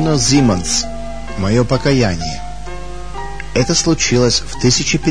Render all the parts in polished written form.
Майно Зиманс. Мое покаяние. Это случилось в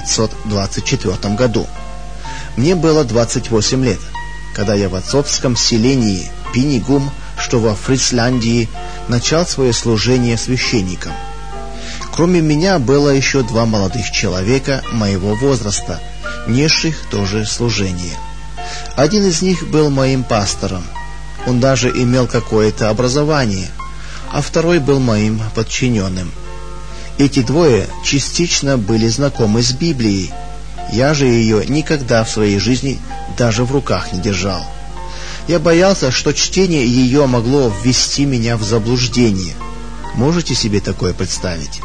1524 году. Мне было 28 лет, когда я в отцовском селении Пинигум, что во Фрисландии, начал свое служение священником. Кроме меня было еще 2 молодых человека моего возраста, несших тоже служение. Один из них был моим пастором. Он даже имел какое-то образование, а второй был моим подчиненным. Эти 2 частично были знакомы с Библией. Я же ее никогда в своей жизни даже в руках не держал. Я боялся, что чтение ее могло ввести меня в заблуждение. Можете себе такое представить?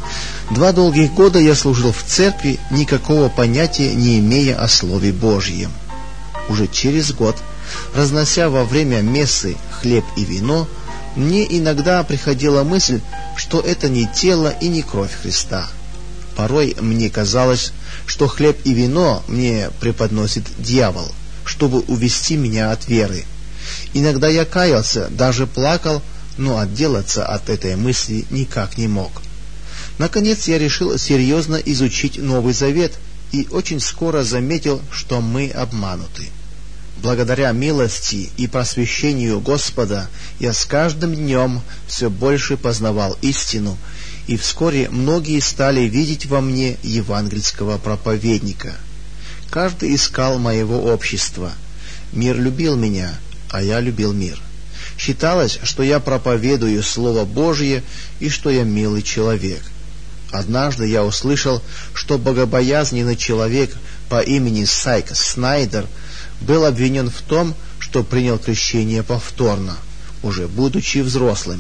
2 долгих года я служил в церкви, никакого понятия не имея о Слове Божьем. Уже через год, разнося во время мессы хлеб и вино, мне иногда приходила мысль, что это не тело и не кровь Христа. Порой мне казалось, что хлеб и вино мне преподносит дьявол, чтобы увести меня от веры. Иногда я каялся, даже плакал, но отделаться от этой мысли никак не мог. Наконец я решил серьезно изучить Новый Завет и очень скоро заметил, что мы обмануты. Благодаря милости и просвещению Господа я с каждым днем все больше познавал истину, и вскоре многие стали видеть во мне евангельского проповедника. Каждый искал моего общества. Мир любил меня, а я любил мир. Считалось, что я проповедую Слово Божье и что я милый человек. Однажды я услышал, что богобоязненный человек по имени Сайк Снайдер был обвинен в том, что принял крещение повторно, уже будучи взрослым.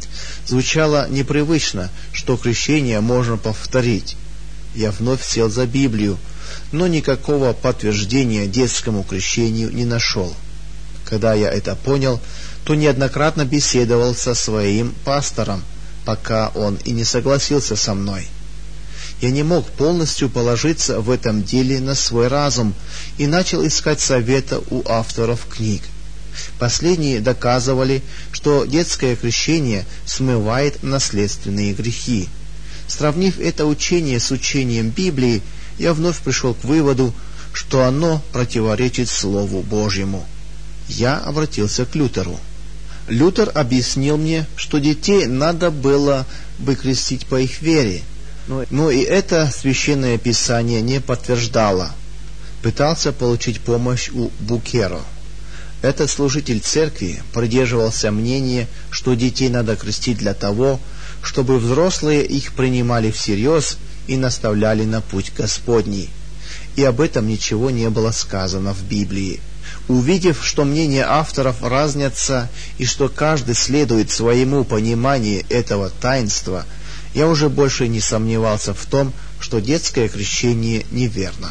Звучало непривычно, что крещение можно повторить. Я вновь сел за Библию, но никакого подтверждения детскому крещению не нашел. Когда я это понял, то неоднократно беседовал со своим пастором, пока он и не согласился со мной. Я не мог полностью положиться в этом деле на свой разум и начал искать совета у авторов книг. Последние доказывали, что детское крещение смывает наследственные грехи. Сравнив это учение с учением Библии, я вновь пришел к выводу, что оно противоречит Слову Божьему. Я обратился к Лютеру. Лютер объяснил мне, что детей надо было бы крестить по их вере, но и это Священное Писание не подтверждало. Пытался получить помощь у Букеро. Этот служитель церкви придерживался мнения, что детей надо крестить для того, чтобы взрослые их принимали всерьез и наставляли на путь Господний. И об этом ничего не было сказано в Библии. Увидев, что мнения авторов разнятся и что каждый следует своему пониманию этого таинства, я уже больше не сомневался в том, что детское крещение неверно.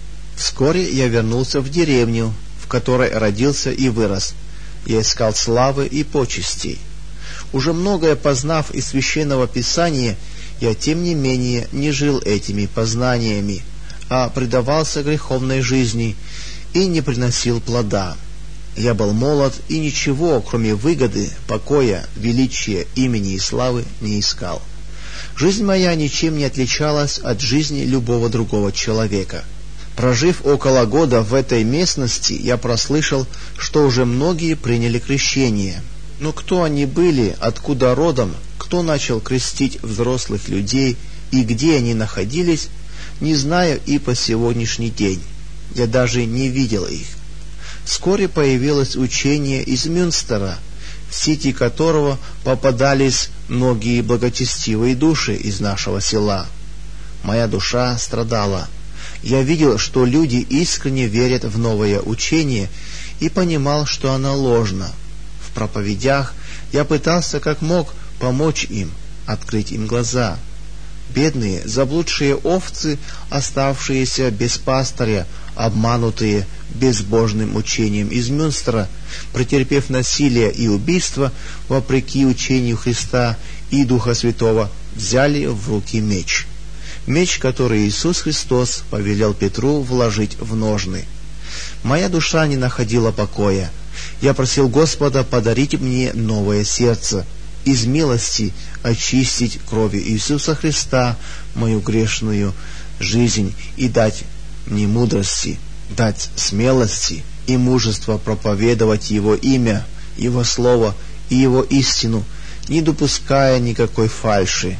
Вскоре я вернулся в деревню, в которой родился и вырос. Я искал славы и почестей. Уже многое познав из Священного Писания, я тем не менее не жил этими познаниями, а предавался греховной жизни и не приносил плода. Я был молод и ничего, кроме выгоды, покоя, величия, имени и славы, не искал. Жизнь моя ничем не отличалась от жизни любого другого человека. Прожив около года в этой местности, я прослышал, что уже многие приняли крещение. Но кто они были, откуда родом, кто начал крестить взрослых людей и где они находились, не знаю и по сегодняшний день. Я даже не видел их. Вскоре появилось учение из Мюнстера, в сети которого попадались многие благочестивые души из нашего села. Моя душа страдала. Я видел, что люди искренне верят в новое учение и понимал, что оно ложно. В проповедях я пытался как мог помочь им, открыть им глаза. Бедные, заблудшие овцы, оставшиеся без пастыря, обманутые безбожным учением из Мюнстера, претерпев насилие и убийство, вопреки учению Христа и Духа Святого, взяли в руки меч. Меч, который Иисус Христос повелел Петру вложить в ножны. Моя душа не находила покоя. Я просил Господа подарить мне новое сердце. из милости очистить кровью Иисуса Христа мою грешную жизнь и дать мне мудрости, дать смелости и мужество проповедовать Его имя, Его Слово и Его истину, не допуская никакой фальши.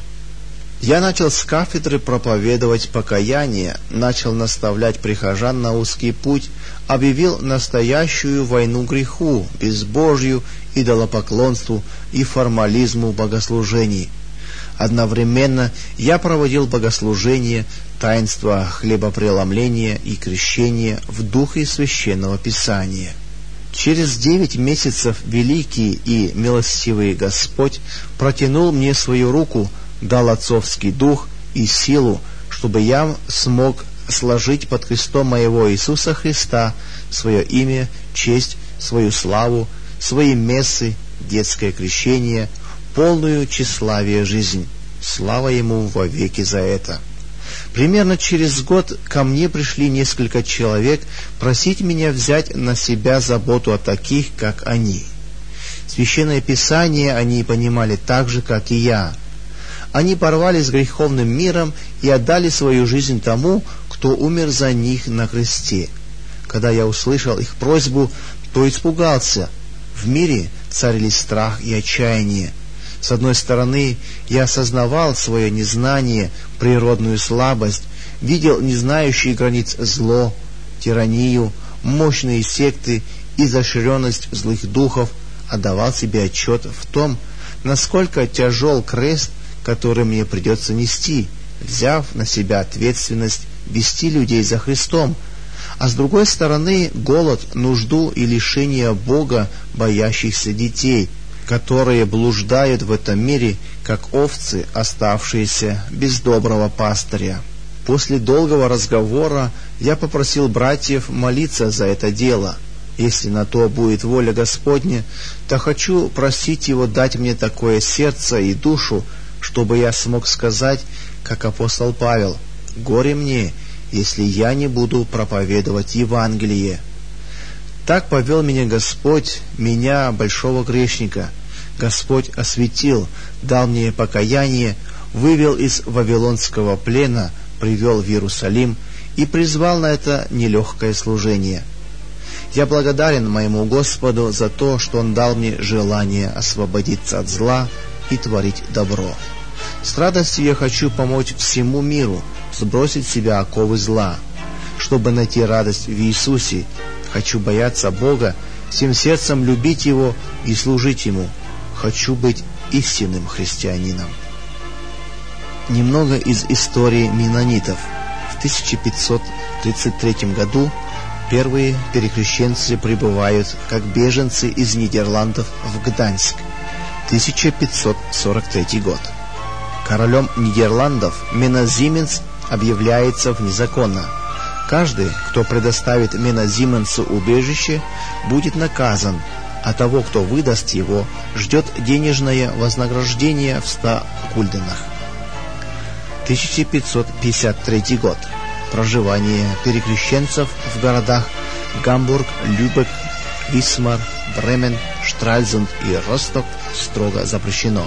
Я начал с кафедры проповедовать покаяние, начал наставлять прихожан на узкий путь, объявил настоящую войну греху, безбожью, идолопоклонству и формализму богослужений. Одновременно я проводил богослужение, таинства хлебопреломления и крещения в духе Священного Писания. Через 9 месяцев великий и милостивый Господь протянул мне свою руку, дал отцовский дух и силу, чтобы я смог сложить под крестом моего Иисуса Христа свое имя, честь, свою славу, свои мессы, детское крещение, полную тщеславие жизнь. Слава Ему вовеки за это. Примерно через год ко мне пришли несколько человек просить меня взять на себя заботу о таких, как они. Священное Писание они понимали так же, как и я. Они порвали с греховным миром и отдали свою жизнь тому, кто умер за них на кресте. Когда я услышал их просьбу, то испугался. В мире царили страх и отчаяние. С одной стороны, я осознавал свое незнание, природную слабость, видел не знающие границ зло, тиранию, мощные секты, изощренность злых духов, отдавал себе отчет в том, насколько тяжел крест, который мне придется нести, взяв на себя ответственность вести людей за Христом, а с другой стороны голод, нужду и лишение Бога боящихся детей, которые блуждают в этом мире, как овцы, оставшиеся без доброго пастыря. После долгого разговора я попросил братьев молиться за это дело. Если на то будет воля Господня, то хочу просить Его дать мне такое сердце и душу, чтобы я смог сказать, как апостол Павел: «Горе мне, если я не буду проповедовать Евангелие». Так повел меня Господь, меня, большого грешника. Господь осветил, дал мне покаяние, вывел из вавилонского плена, привел в Иерусалим и призвал на это нелегкое служение. Я благодарен моему Господу за то, что Он дал мне желание освободиться от зла и творить добро. С радостью я хочу помочь всему миру сбросить с себя оковы зла. Чтобы найти радость в Иисусе, хочу бояться Бога, всем сердцем любить Его и служить Ему. Хочу быть истинным христианином. Немного из истории менонитов. В 1533 году первые перекрещенцы прибывают как беженцы из Нидерландов в Гданьск. 1543 год. Королем Нидерландов Меназименс объявляется внезаконно. Каждый, кто предоставит Меназименсу убежище, будет наказан, а того, кто выдаст его, ждет денежное вознаграждение в 100 гульденах. 1553 год. Проживание перекрещенцев в городах Гамбург, Любек, Висмар, Бремен, Штральзунд и Росток строго запрещено.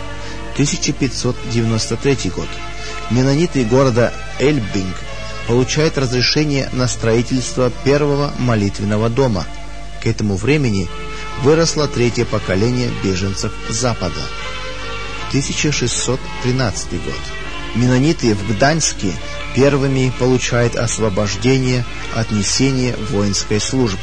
1593 год. Менониты города Эльбинг получают разрешение на строительство первого молитвенного дома. К этому времени выросло третье поколение беженцев с Запада. 1613 год. Менониты в Гданьске первыми получают освобождение от несения воинской службы.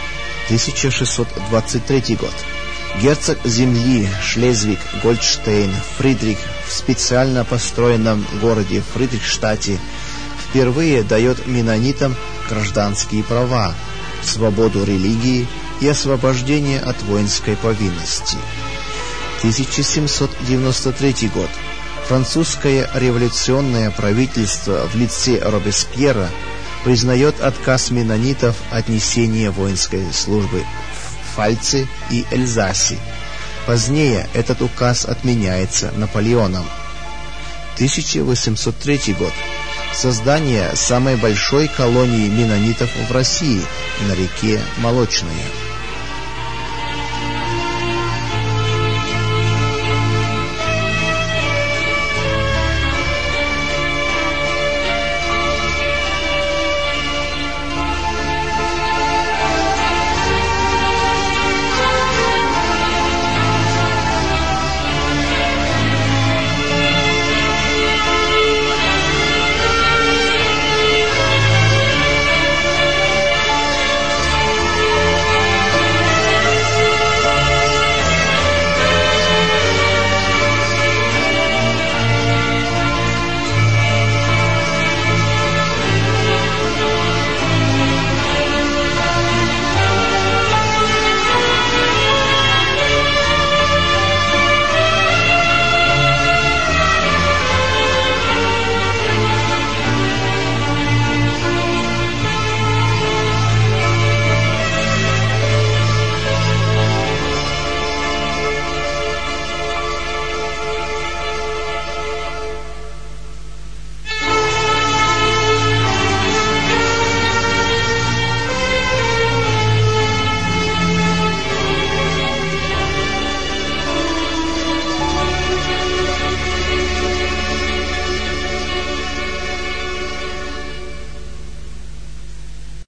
1623 год. Герцог земли Шлезвиг-Гольштейн Фридрих в специально построенном городе Фридрихштадте впервые дает менонитам гражданские права, свободу религии и освобождение от воинской повинности. 1793 год. Французское революционное правительство в лице Робеспьера признает отказ менонитов от несения воинской службы в Пфальце и Эльзасе. Позднее этот указ отменяется Наполеоном. 1803 год. Создание самой большой колонии менонитов в России на реке Молочная.